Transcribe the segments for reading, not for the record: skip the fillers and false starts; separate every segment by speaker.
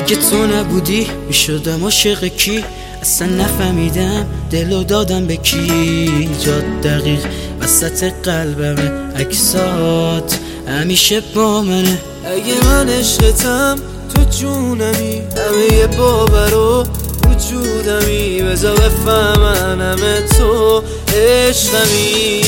Speaker 1: اگه تو نبودی میشدم عاشق کی؟ اصلا نفهمیدم دلو دادم به کی. جات دقیق وسط قلبمه، عکسات همیشه با منه.
Speaker 2: اگه من عشقتم تو جونمی، همه باور و وجودمی، بذار بفهمن همه تو عشقمی.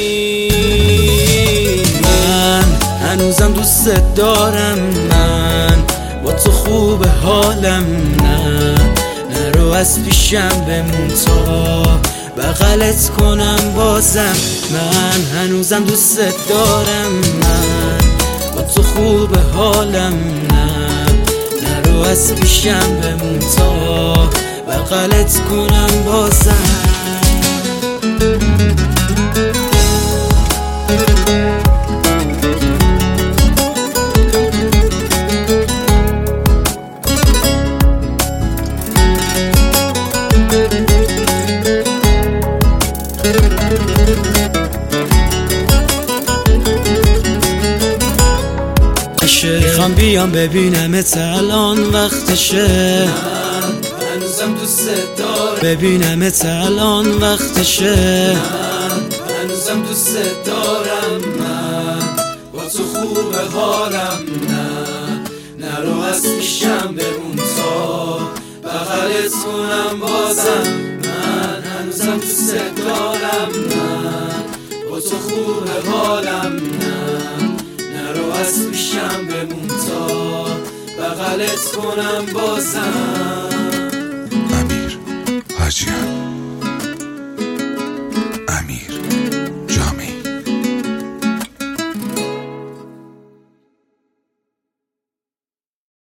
Speaker 1: من هنوزم دوست دارم، من با تو خوب حالم. نه نرو از پیشم بمون تا بغلت کنم بازم. من هنوزم دوست دارم، من با تو خوب حالم. نه نرو از پیشم بمون تا بغلت کنم بازم. میخوام بیام ببینمت الان وقتشه،
Speaker 2: من هنوزم دوست دارم.
Speaker 1: ببینمت الان وقتشه،
Speaker 2: من هنوزم دوست دارم. من با تو خوب حالم. نه نرو از پیشم بمون تا بغلت کنم بازم. من هنوزم دوست دارم. من با تو خوب حالم. نرو از پیشم بمون تا بغلت کنم بازم.